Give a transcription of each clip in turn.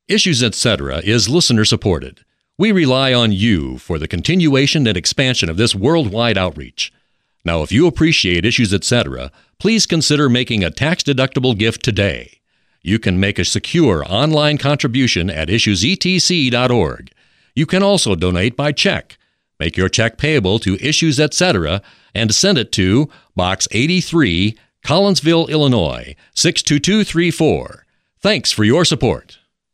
Issues Etc. is listener-supported. We rely on you for the continuation and expansion of this worldwide outreach. Now, if you appreciate Issues Etc., please consider making a tax-deductible gift today. You can make a secure online contribution at issuesetc.org. You can also donate by check. Make your check payable to Issues Etc. and send it to Box 83, Collinsville, Illinois, 62234. Thanks for your support.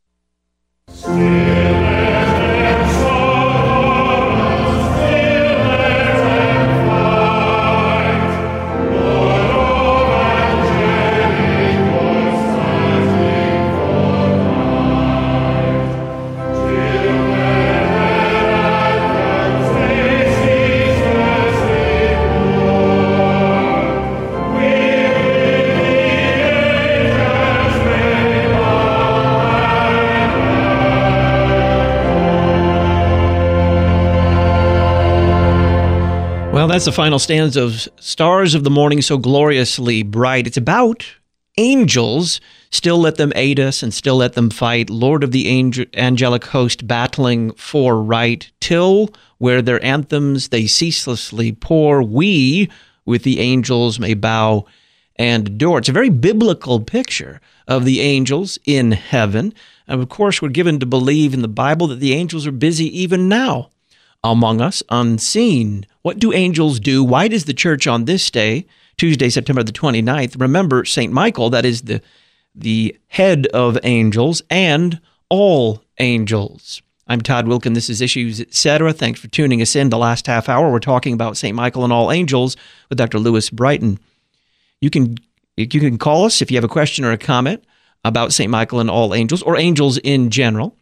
Well, that's the final stanza of Stars of the Morning So Gloriously Bright. It's about angels. Still let them aid us and still let them fight. Lord of the angelic host battling for right. Till where their anthems they ceaselessly pour, we with the angels may bow and adore. It's a very biblical picture of the angels in heaven. And of course, we're given to believe in the Bible that the angels are busy even now among us, unseen. What do angels do? Why does the church on this day, Tuesday, September the 29th, remember St. Michael, that is the head of angels, and all angels? I'm Todd Wilkin. This is Issues Etc. Thanks for tuning us in. The last half hour, we're talking about St. Michael and all angels with Dr. Lewis Brighton. You can call us if you have a question or a comment about St. Michael and all angels, or angels in general.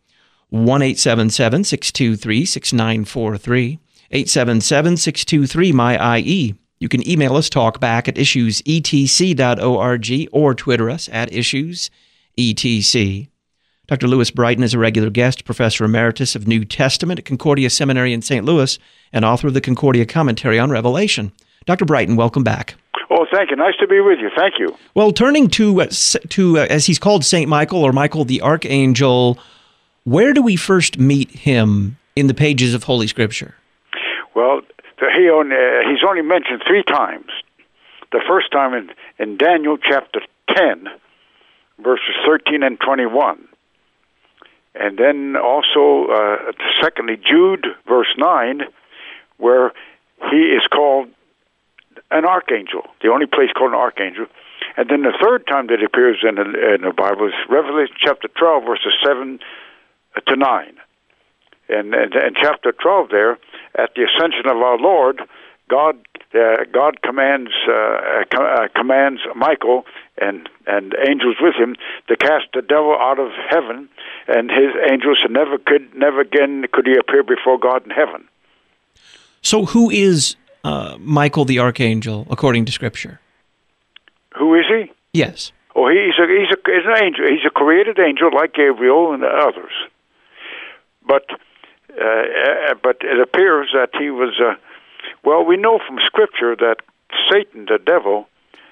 1-877-623-6943, 877-623-MY-IE. You can email us, talkback at issuesetc.org, or Twitter us at issuesetc. Dr. Lewis Brighton is a regular guest, professor emeritus of New Testament at Concordia Seminary in St. Louis, and author of the Concordia Commentary on Revelation. Dr. Brighton, welcome back. Oh, thank you. Nice to be with you. Thank you. Well, turning to as he's called, St. Michael, or Michael the Archangel, where do we first meet him in the pages of Holy Scripture? Well, he's only mentioned 3 times. The first time in Daniel chapter 10, verses 13 and 21. And then also, secondly, Jude, verse 9, where he is called an archangel, the only place called an archangel. And then the third time that he appears in the Bible is Revelation chapter 12, verses 7 to 9. And chapter 12 there, at the ascension of our Lord, God commands Michael and angels with him to cast the devil out of heaven, and his angels never again could he appear before God in heaven. So who is Michael the Archangel, according to Scripture? Who is he? Yes. Oh, he's an angel. He's a created angel like Gabriel and others. But it appears that he was. We know from Scripture that Satan, the devil,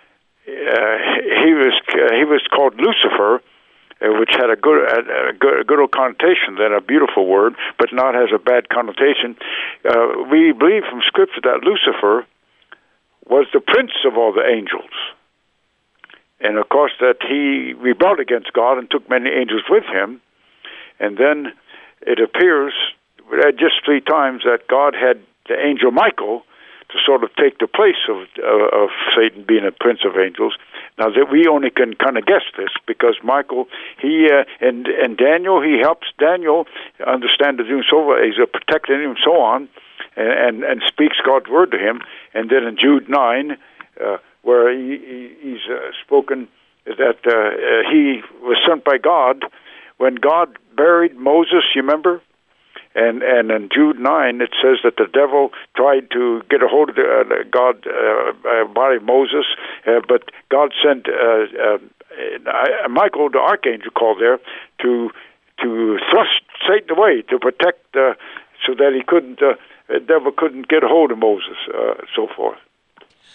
he was called Lucifer, which had a good old connotation, then a beautiful word, but not has a bad connotation. We believe from Scripture that Lucifer was the prince of all the angels. And of course that he rebelled against God and took many angels with him. And then it appears just 3 times that God had the angel Michael to sort of take the place of Satan being a prince of angels. Now that we only can kind of guess this because Michael, and Daniel, he helps Daniel understand the dream, so he's protecting him and so on, and speaks God's word to him. And then in Jude 9, where he's spoken that he was sent by God when God buried Moses, you remember? And in Jude 9, it says that the devil tried to get a hold of God, body of Moses, but God sent Michael, the archangel, called there to thrust Satan away, to protect, so that the devil couldn't get a hold of Moses, so forth.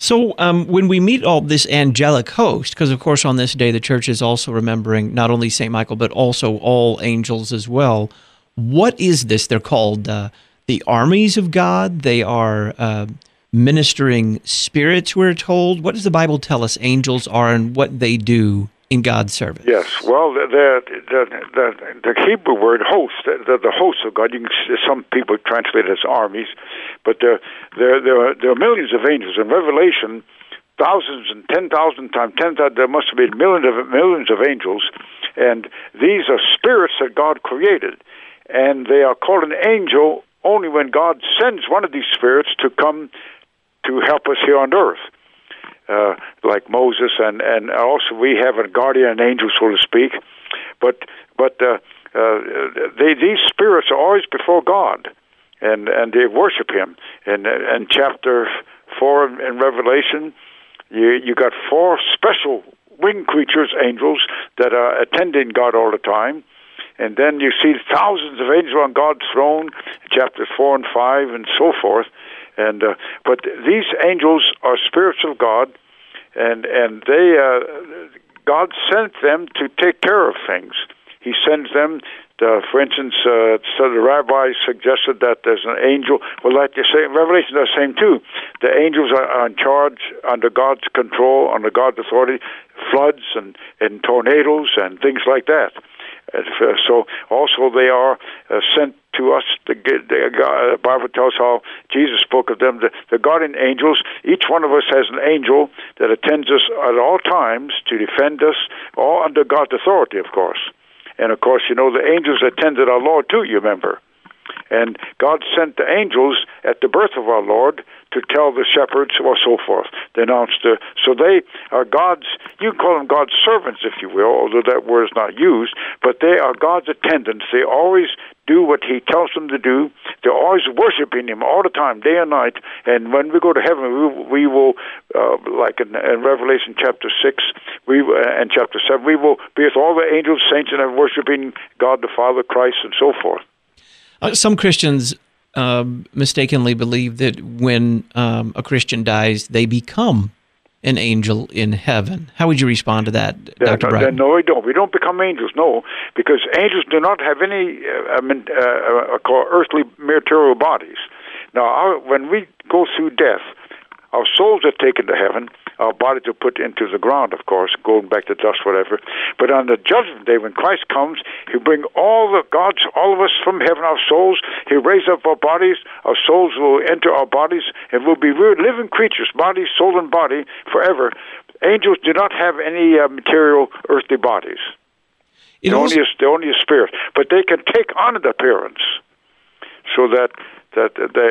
So when we meet all this angelic host, because of course on this day the church is also remembering not only St. Michael, but also all angels as well, what is this? They're called the armies of God. They are ministering spirits, we're told. What does the Bible tell us angels are and what they do in God's service? Yes, well, the Hebrew word host, the hosts of God, some people translate it as armies, but there are millions of angels. In Revelation, thousands and 10,000 times 10,000, there must have been millions of angels, and these are spirits that God created, and they are called an angel only when God sends one of these spirits to come to help us here on earth. Like Moses, and also we have a guardian angel, so to speak. But these spirits are always before God, and they worship Him. And in chapter 4 in Revelation, you got 4 special winged creatures, angels, that are attending God all the time. And then you see thousands of angels on God's throne, chapters 4 and 5, and so forth. And but these angels are spirits of God, and they God sent them to take care of things. He sends them. For instance, so the rabbis suggested that there's an angel. Well, like you say, Revelation does the same too. The angels are in charge, under God's control, under God's authority, floods and tornadoes and things like that. So also they are sent to us. The Bible tells how Jesus spoke of them, the guardian angels. Each one of us has an angel that attends us at all times to defend us, all under God's authority, of course. And of course, the angels attended our Lord too, you remember. And God sent the angels at the birth of our Lord to tell the shepherds, or so forth. They announced, so they are God's, you can call them God's servants, if you will, although that word is not used, but they are God's attendants. They always do what He tells them to do. They're always worshiping Him all the time, day and night. And when we go to heaven, we will like in Revelation chapter 6 and chapter 7, we will be with all the angels, saints, and worshiping God the Father, Christ, and so forth. Some Christians mistakenly believe that when a Christian dies, they become an angel in heaven. How would you respond to that, Dr. Bright? No, we don't. We don't become angels, no, because angels do not have any earthly material bodies. Now, when we go through death, our souls are taken to heaven. Our bodies are put into the ground, of course, going back to dust, whatever. But on the judgment day, when Christ comes, He'll bring all of us from heaven, our souls. He'll raise up our bodies. Our souls will enter our bodies, and we'll be real living creatures, body, soul, and body, forever. Angels do not have any material earthly bodies. They're only a spirit. But they can take on an appearance, so that now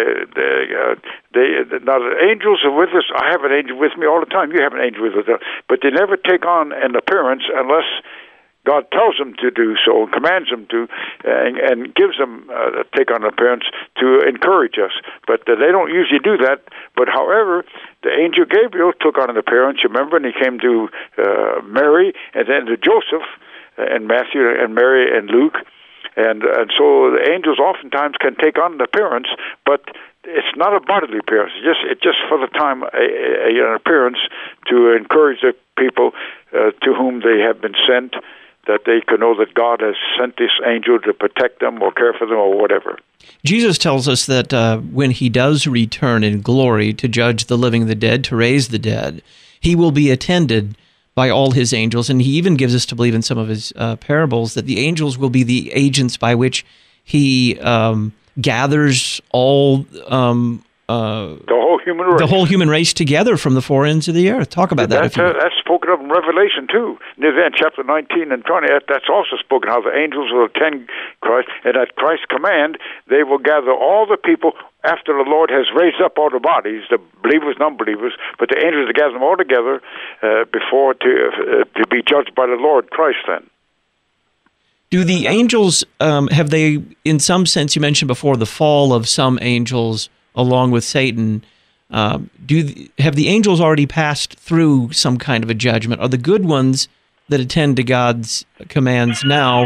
the angels are with us. I have an angel with me all the time. You have an angel with us, but they never take on an appearance unless God tells them to do so, and commands them to, and gives them take on an appearance to encourage us. But they don't usually do that. But however, the angel Gabriel took on an appearance. You remember, and he came to Mary, and then to Joseph, and Matthew, and Mary, and Luke. And so the angels oftentimes can take on an appearance, but it's not a bodily appearance. It's just for the time an appearance to encourage the people to whom they have been sent, that they can know that God has sent this angel to protect them or care for them or whatever. Jesus tells us that when He does return in glory to judge the living and the dead, to raise the dead, He will be attended by all His angels, and He even gives us to believe in some of His parables that the angels will be the agents by which He gathers all the whole human race together from the four ends of the earth. Talk about that. That's spoken of in Revelation too. Near the end, chapter 19 and 20. That's also spoken how the angels will attend Christ, and at Christ's command, they will gather all the people after the Lord has raised up all the bodies, the believers, non-believers, but the angels will gather them all together before to be judged by the Lord Christ then. Do the angels, have they, in some sense, you mentioned before the fall of some angels along with Satan, have the angels already passed through some kind of a judgment? Are the good ones that attend to God's commands now,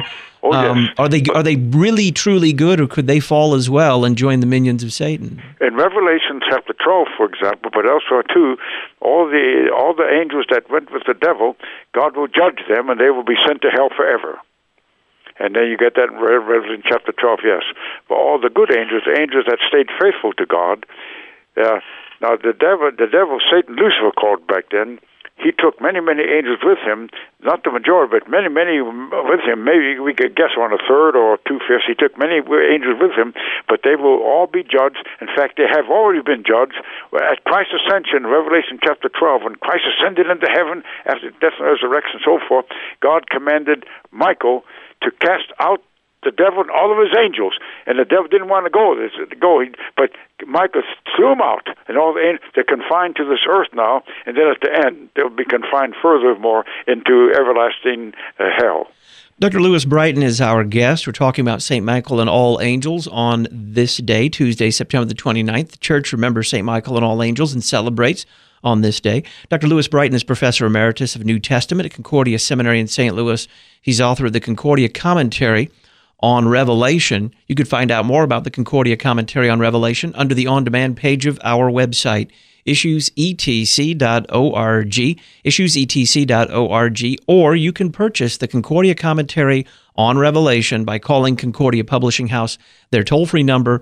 Yes. Are they really truly good, or could they fall as well and join the minions of Satan? In Revelation chapter 12, for example, but elsewhere too, all the angels that went with the devil, God will judge them, and they will be sent to hell forever. And then you get that in Revelation chapter 12, yes. But all the good angels, the angels that stayed faithful to God, now the devil, Satan, Lucifer called back then, he took many, many angels with him, not the majority, but many, many with him. Maybe we could guess on a third or 2/5. He took many angels with him, but they will all be judged. In fact, they have already been judged. At Christ's ascension, Revelation chapter 12, when Christ ascended into heaven after death and resurrection and so forth, God commanded Michael to cast out the devil and all of his angels, and the devil didn't want to go. But Michael threw them out, and all the angels, they're confined to this earth now, and then at the end, they'll be confined furthermore into everlasting hell. Dr. Lewis Brighton is our guest. We're talking about St. Michael and all angels on this day, Tuesday, September the 29th. The Church remembers St. Michael and all angels and celebrates on this day. Dr. Lewis Brighton is Professor Emeritus of New Testament at Concordia Seminary in St. Louis. He's author of the Concordia Commentary on Revelation. You could find out more about the Concordia Commentary on Revelation under the on-demand page of our website, issuesetc.org, issuesetc.org, or you can purchase the Concordia Commentary on Revelation by calling Concordia Publishing House. Their toll-free number,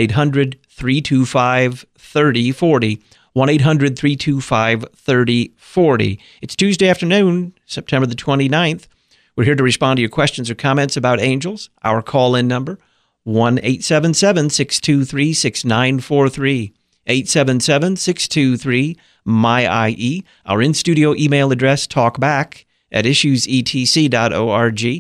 1-800-325-3040, 1-800-325-3040. It's Tuesday afternoon, September the 29th. We're here to respond to your questions or comments about angels. Our call-in number, 1-877-623-6943, 877-623-MY-IE. Our in-studio email address, talkback@issuesetc.org,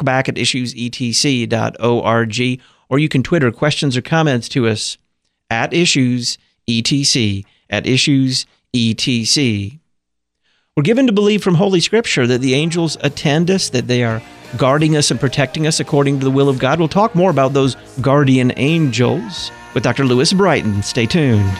talkback@issuesetc.org, or you can Twitter questions or comments to us @issuesetc, @issuesetc. We're given to believe from Holy Scripture that the angels attend us, that they are guarding us and protecting us according to the will of God. We'll talk more about those guardian angels with Dr. Lewis Brighton. Stay tuned.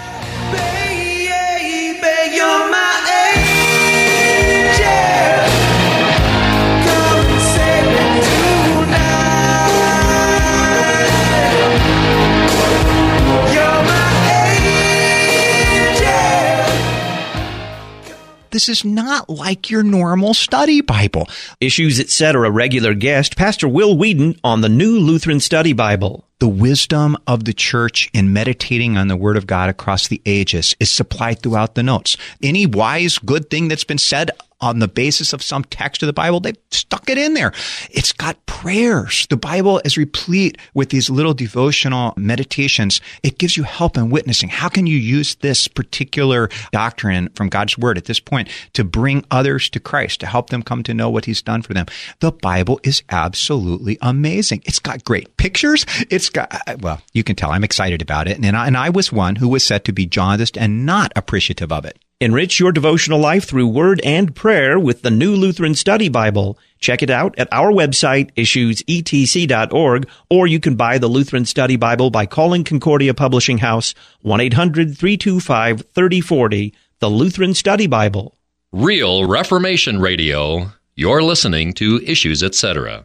This is not like your normal study Bible. Issues, Etc. regular guest, Pastor Will Whedon on the New Lutheran Study Bible. The wisdom of the church in meditating on the Word of God across the ages is supplied throughout the notes. Any wise, good thing that's been said on the basis of some text of the Bible, they've stuck it in there. It's got prayers. The Bible is replete with these little devotional meditations. It gives you help in witnessing. How can you use this particular doctrine from God's Word at this point to bring others to Christ, to help them come to know what He's done for them? The Bible is absolutely amazing. It's got great pictures. It's got, well, you can tell I'm excited about it. And I was one who was said to be jaundiced and not appreciative of it. Enrich your devotional life through word and prayer with the New Lutheran Study Bible. Check it out at our website, issuesetc.org, or you can buy the Lutheran Study Bible by calling Concordia Publishing House, 1-800-325-3040, the Lutheran Study Bible. Real Reformation Radio. You're listening to Issues, Etc.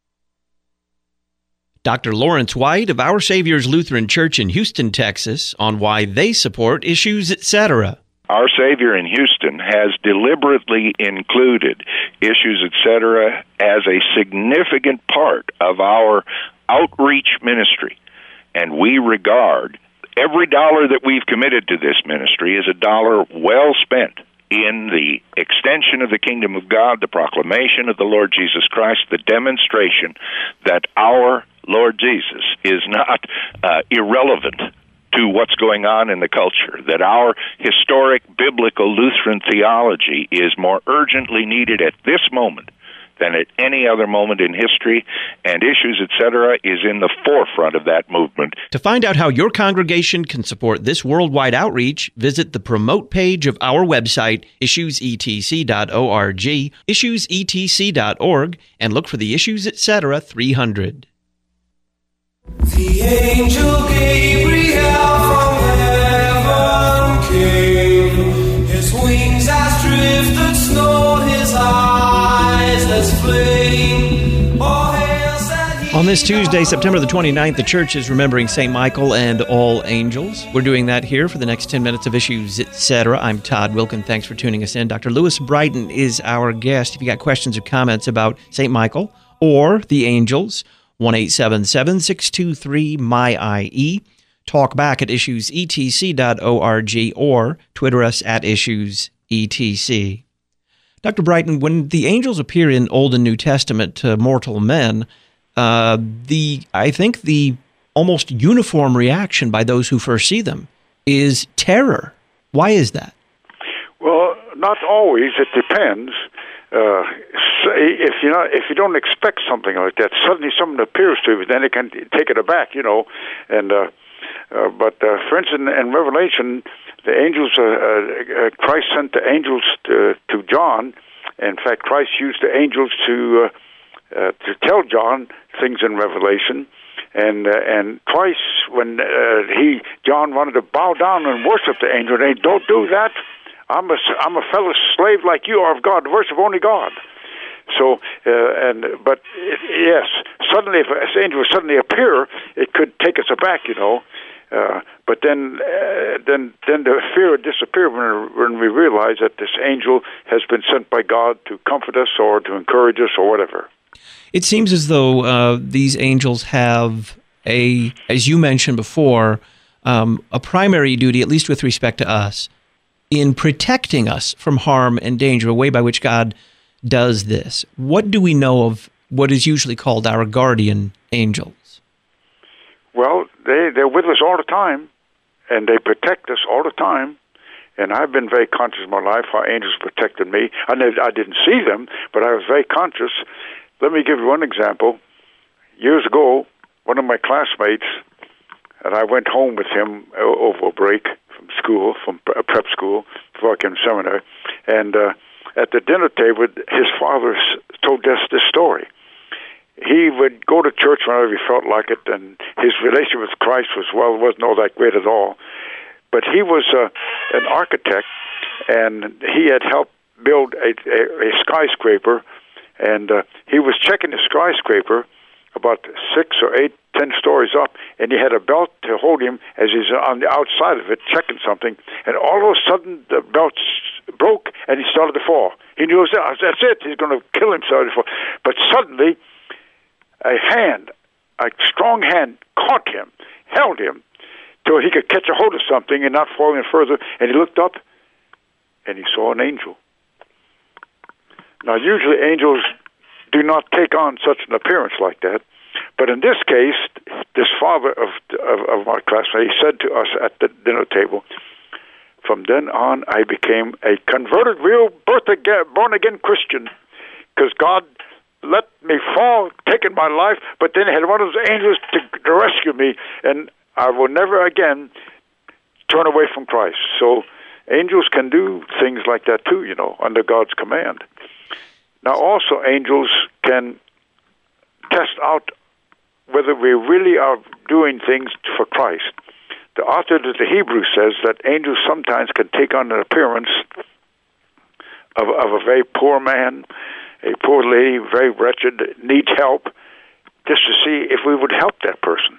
Dr. Lawrence White of Our Savior's Lutheran Church in Houston, Texas, on why they support Issues, Etc. Our Savior in Houston has deliberately included Issues, Etc. as a significant part of our outreach ministry. And we regard every dollar that we've committed to this ministry as a dollar well spent in the extension of the kingdom of God, the proclamation of the Lord Jesus Christ, the demonstration that our Lord Jesus is not irrelevant to what's going on in the culture, that our historic biblical Lutheran theology is more urgently needed at this moment than at any other moment in history, and Issues, Etc. is in the forefront of that movement. To find out how your congregation can support this worldwide outreach, visit the Promote page of our website, issuesetc.org, issuesetc.org, and look for the Issues, Etc. 300. The angel Gabriel from heaven came. His wings as drifted snow, his eyes as flame. Oh, hail, On this Tuesday, September the 29th, the church is remembering St. Michael and all angels. We're doing that here for the next 10 minutes of Issues, Etc. I'm Todd Wilkin. Thanks for tuning us in. Dr. Lewis Brighton is our guest. If you got questions or comments about St. Michael or the angels, 1-877-623-MY-IE. Talk back at issuesetc.org or Twitter us at issuesetc. Dr. Brighton, when the angels appear in Old and New Testament to mortal men, I think the almost uniform reaction by those who first see them is terror. Why is that? Well, not always. It depends. If you don't expect something like that, suddenly something appears to you, then it can take it aback, And but for instance, in Revelation, the angels, Christ sent the angels to John. In fact, Christ used the angels to tell John things in Revelation, and twice when John wanted to bow down and worship the angel, they don't do that. I'm a fellow slave like you are of God. Worship only God. So, yes, suddenly if an angel would suddenly appear, it could take us aback, But then the fear would disappear when we realize that this angel has been sent by God to comfort us or to encourage us or whatever. It seems as though these angels have as you mentioned before, a primary duty, at least with respect to us, in protecting us from harm and danger, a way by which God does this. What do we know of what is usually called our guardian angels? Well, they're with us all the time, and they protect us all the time. And I've been very conscious in my life how angels protected me. I didn't see them, but I was very conscious. Let me give you one example. Years ago, one of my classmates, and I went home with him over a break from school, from prep school, before I came to seminary. And at the dinner table, his father told us this story. He would go to church whenever he felt like it, and his relationship with Christ wasn't all that great at all. But he was an architect, and he had helped build a skyscraper, and he was checking the skyscraper about 6 or 8, 10 stories up, and he had a belt to hold him as he's on the outside of it checking something, and all of a sudden the belt broke and he started to fall. He knew that's it, he's going to kill himself. But suddenly a strong hand caught him, held him, till he could catch a hold of something and not fall any further, and he looked up and he saw an angel. Now usually angels do not take on such an appearance like that. But in this case, this father of my classmate, he said to us at the dinner table, from then on I became a converted, real born-again Christian, because God let me fall, taking my life, but then he had one of those angels to rescue me, and I will never again turn away from Christ. So angels can do things like that too, under God's command. Now, also, angels can test out whether we really are doing things for Christ. The author of the Hebrews says that angels sometimes can take on an appearance of a very poor man, a poor lady, very wretched, needs help, just to see if we would help that person.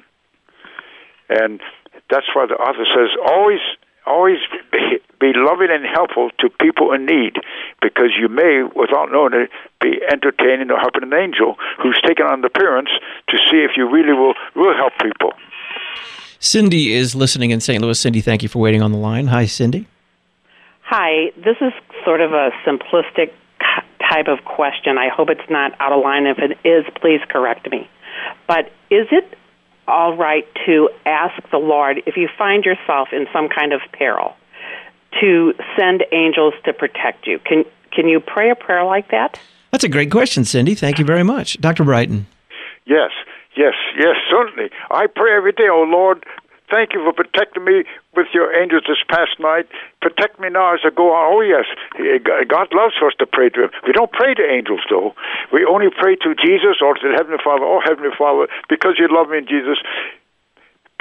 And that's why the author says, always be loving and helpful to people in need, because you may, without knowing it, be entertaining or helping an angel who's taken on the appearance to see if you really will help people. Cindy is listening in St. Louis. Cindy, thank you for waiting on the line. Hi, Cindy. Hi. This is sort of a simplistic type of question. I hope it's not out of line. If it is, please correct me. But is it all right to ask the Lord, if you find yourself in some kind of peril, to send angels to protect you? Can you pray a prayer like that? That's a great question, Cindy. Thank you very much. Dr. Brighton. Yes, certainly. I pray every day, oh Lord, thank you for protecting me with your angels this past night. Protect me now as I go on. Oh, yes, God loves us to pray to him. We don't pray to angels, though. We only pray to Jesus or to the Heavenly Father. Oh, Heavenly Father, because you love me, Jesus,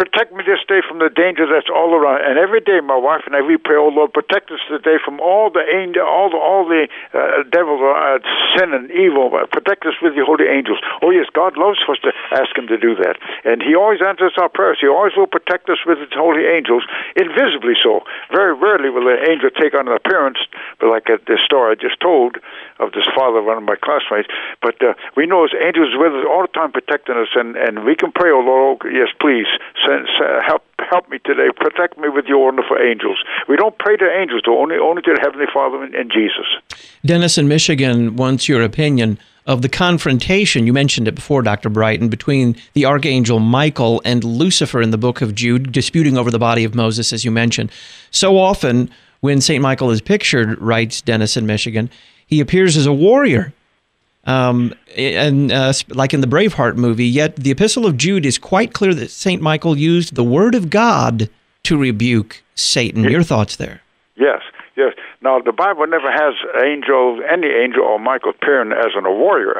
protect me this day from the danger that's all around. And every day, my wife and I, we pray, oh Lord, protect us today from all the angel, all the devil, sin and evil. Protect us with your holy angels. Oh yes, God loves us to ask Him to do that, and He always answers our prayers. He always will protect us with His holy angels, invisibly so. Very rarely will an angel take on an appearance, but like the story I just told of this father of one of my classmates. But we know His angels are with us all the time, protecting us, and we can pray, oh Lord, oh, yes, please help me today. Protect me with your wonderful angels. We don't pray to angels, though, only to the Heavenly Father and Jesus. Dennis in Michigan wants your opinion of the confrontation, you mentioned it before, Dr. Brighton, between the archangel Michael and Lucifer in the book of Jude, disputing over the body of Moses, as you mentioned. So often, when St. Michael is pictured, writes Dennis in Michigan, he appears as a warrior, like in the Braveheart movie, yet the Epistle of Jude is quite clear that St. Michael used the Word of God to rebuke Satan. Your thoughts there? Yes. Now, the Bible never has any angel or Michael appearing as a warrior,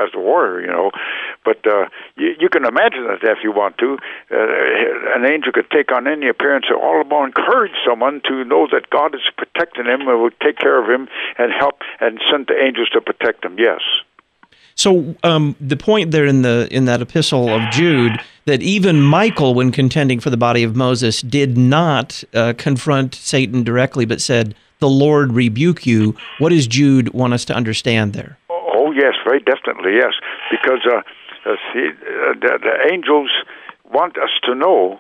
But you can imagine that if you want to. An angel could take on any appearance and all about encourage someone to know that God is protecting him and will take care of him and help and send the angels to protect him, yes. So the point there in that epistle of Jude, that even Michael, when contending for the body of Moses, did not confront Satan directly, but said, "The Lord rebuke you." What does Jude want us to understand there? Oh yes, very definitely, yes. Because the angels want us to know,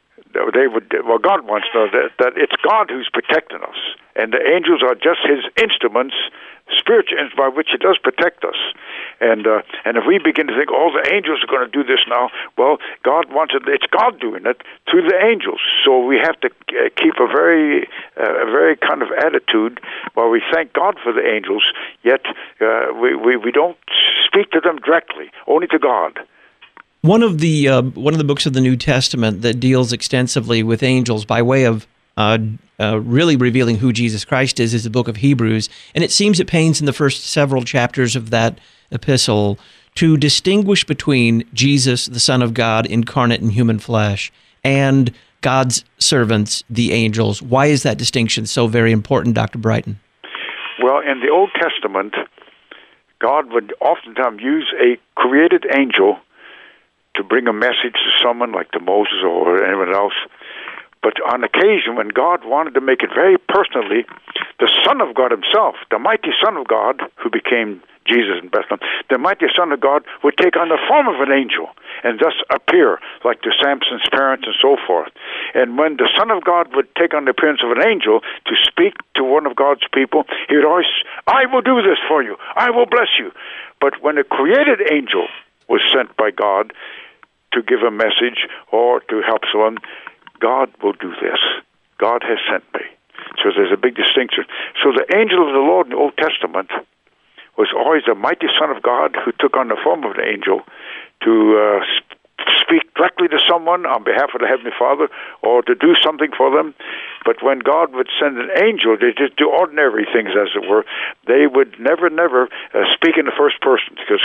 God wants to know that it's God who's protecting us, and the angels are just His instruments, spiritual instruments by which He does protect us. And if we begin to think, oh, the angels are going to do this now, well, God wants it. It's God doing it through the angels. So we have to keep a very kind of attitude while we thank God for the angels. Yet we don't speak to them directly, only to God. One of the books of the New Testament that deals extensively with angels by way of really revealing who Jesus Christ is the book of Hebrews, and it seems it pains in the first several chapters of that epistle to distinguish between Jesus, the Son of God, incarnate in human flesh, and God's servants, the angels. Why is that distinction so very important, Dr. Brighton? Well, in the Old Testament, God would oftentimes use a created angel to bring a message to someone like to Moses or anyone else. But on occasion, when God wanted to make it very personally, the Son of God Himself, the mighty Son of God, who became Jesus in Bethlehem, the mighty Son of God would take on the form of an angel and thus appear like to Samson's parents and so forth. And when the Son of God would take on the appearance of an angel to speak to one of God's people, He would always, "I will do this for you. I will bless you." But when a created angel was sent by God to give a message or to help someone, God will do this. God has sent me. So there's a big distinction. So the angel of the Lord in the Old Testament was always the mighty Son of God who took on the form of an angel to speak directly to someone on behalf of the Heavenly Father or to do something for them. But when God would send an angel, they just do ordinary things, as it were. They would never speak in the first person, because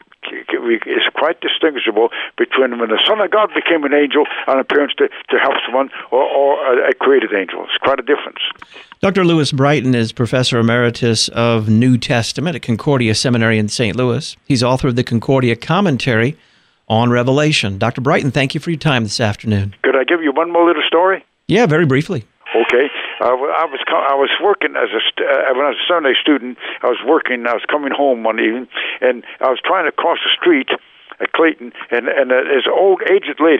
it's quite distinguishable between when the Son of God became an angel on appearance to help someone or a created angel. It's quite a difference. Dr. Lewis Brighton is Professor Emeritus of New Testament at Concordia Seminary in St. Louis. He's author of the Concordia Commentary on Revelation. Dr. Brighton, thank you for your time this afternoon. Could I give you one more little story? Yeah, very briefly. Okay, I was working when I was a Sunday student. I was coming home one evening, and I was trying to cross the street at Clayton, and this old aged lady,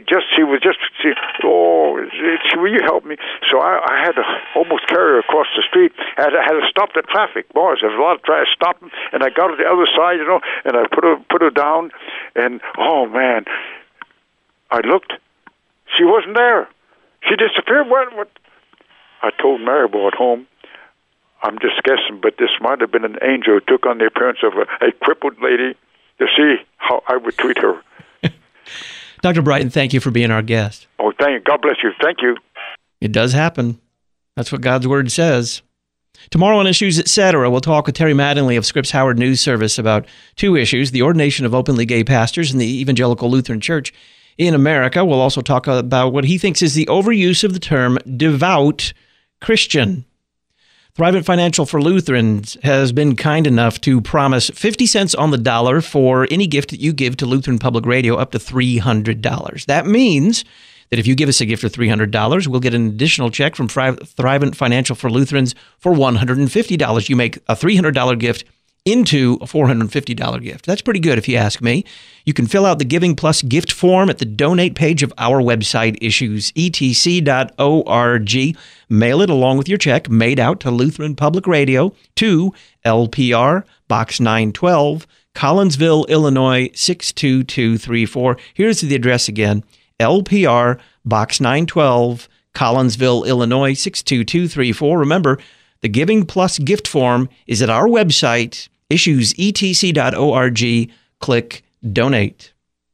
will you help me? So I had to almost carry her across the street. I had to stop the traffic. Boys, there was a lot of traffic. Stopping, and I got to the other side, and I put her down, and oh man, I looked, she wasn't there. She disappeared. What? I told Maribel at home, I'm just guessing, but this might have been an angel who took on the appearance of a crippled lady to see how I would treat her. Dr. Brighton, thank you for being our guest. Oh, thank you. God bless you. Thank you. It does happen. That's what God's Word says. Tomorrow on Issues Etc., we'll talk with Terry Mattingly of Scripps Howard News Service about two issues: the ordination of openly gay pastors in the Evangelical Lutheran Church in America. We'll also talk about what he thinks is the overuse of the term devout Christian. Thrivent Financial for Lutherans has been kind enough to promise 50 cents on the dollar for any gift that you give to Lutheran Public Radio up to $300. That means that if you give us a gift of $300, we'll get an additional check from Thrivent Financial for Lutherans for $150. You make a $300 gift into a $450 gift. That's pretty good if you ask me. You can fill out the Giving Plus gift form at the donate page of our website, issuesetc.org. Mail it along with your check made out to Lutheran Public Radio to LPR, Box 912, Collinsville, Illinois, 62234. Here's the address again. LPR, Box 912, Collinsville, Illinois, 62234. Remember, the Giving Plus gift form is at our website, issuesetc.org. Click Donate.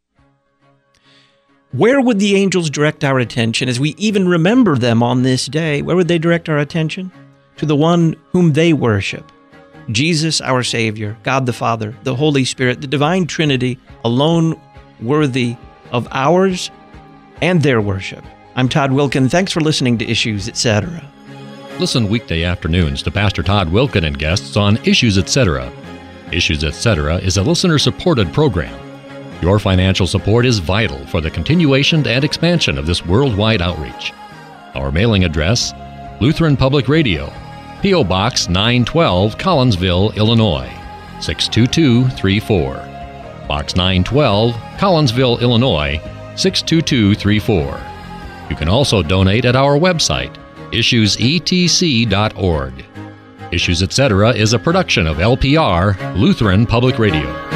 Where would the angels direct our attention as we even remember them on this day? Where would they direct our attention? To the one whom they worship. Jesus, our Savior, God the Father, the Holy Spirit, the Divine Trinity, alone worthy of ours and their worship. I'm Todd Wilken. Thanks for listening to Issues, Etc. Listen weekday afternoons to Pastor Todd Wilken and guests on Issues, Etc. Issues, Etc. is a listener-supported program. Your financial support is vital for the continuation and expansion of this worldwide outreach. Our mailing address, Lutheran Public Radio, P.O. Box 912, Collinsville, Illinois, 62234. Box 912, Collinsville, Illinois, 62234. You can also donate at our website, issuesetc.org. Issues Etc. is a production of LPR, Lutheran Public Radio.